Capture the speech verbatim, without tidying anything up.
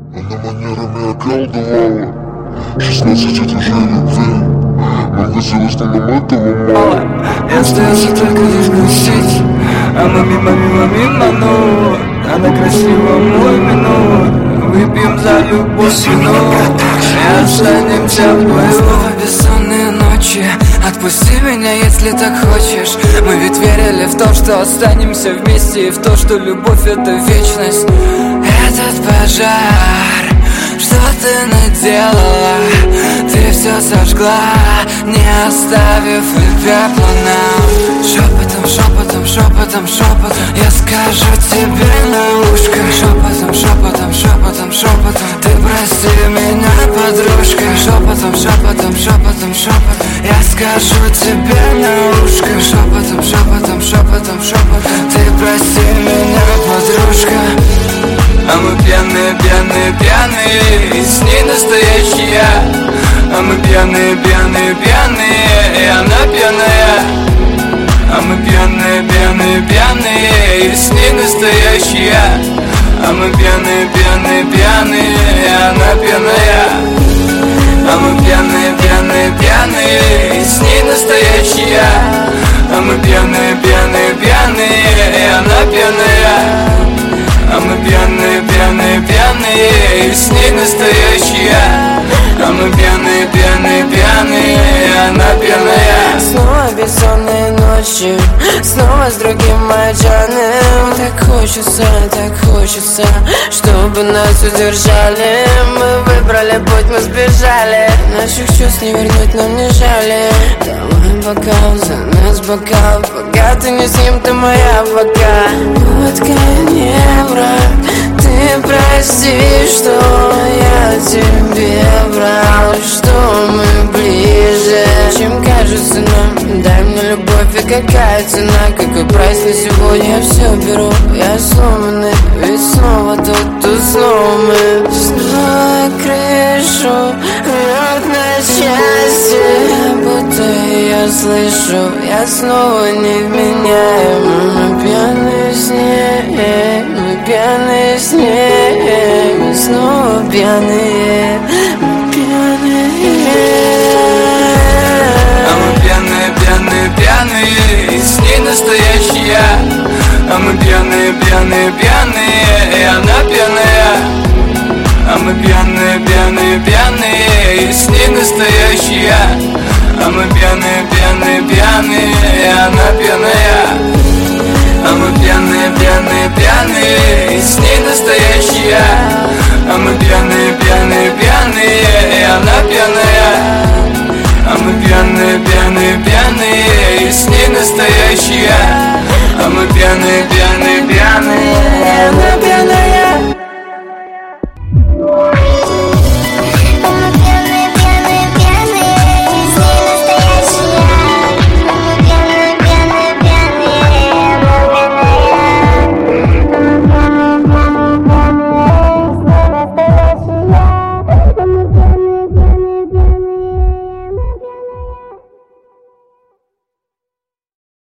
Она манерами околдовала. Шестнадцать это уже любви. Нам хотелось, но нам этого мало. Я остался только лишь грустить. А мы мимо, мимо, мимо, но она красива, мой минут. Выпьем за любовь вино и останемся вдвоем. Снова бессонные ночи. Отпусти меня, если так хочешь. Мы ведь верили в то, что останемся вместе, и в то, что любовь — это вечность. Этот пожар, что ты наделала? Ты все сожгла, не оставив и пепла нам. Шепотом, шепотом, шепотом, шепотом я скажу тебе на ушко. Шепотом, шепотом, шепотом, шепотом ты прости меня, подружка. Шепотом, шепотом, шепотом, шепотом я скажу тебе на ушко. Шепотом, шепотом, шепотом, шепотом ты прости меня, подружка. А мы пьяные, пьяные, пьяные, и с ней настоящая. А мы пьяные, пьяные, пьяные, и она пьяная. А мы пьяные, пьяные, пьяные, и с ней настоящая. А мы пьяные, пьяные, пьяные, и она пьяная. А мы пьяные, пьяные, пьяные, и с ней настоящая. А мы пьяные, пьяные, пьяные, и она пьяная. А мы пьяные, пьяные, пьяные, и с ней настоящая. А мы пьяные, пьяные, пьяные, и она пьяная. Снова бессонные ночи, снова с другим мальчаном. Так хочется, так хочется, чтобы нас удержали. Мы выбрали путь, мы сбежали. Наших чувств не вернуть нам не жали. Давай бокал, за нас бокал. Пока ты не с ним, ты моя пока. Водка не враг. Ты прости, что я тебе врал, что мы ближе, чем кажется нам. Дай мне любовь, и какая цена, какой прайс на сегодня. Я все беру, я сломанный, ведь снова тут, тут снова мы. Снова крышу рвет на счастье, будто я слышу, я снова невменяем. Мы пьяные с ней, мы пьяные с ней, мы снова пьяные, пьяные. А мы пьяные, пьяные, пьяные, и с ней настоящая. А мы пьяные, пьяные, пьяные,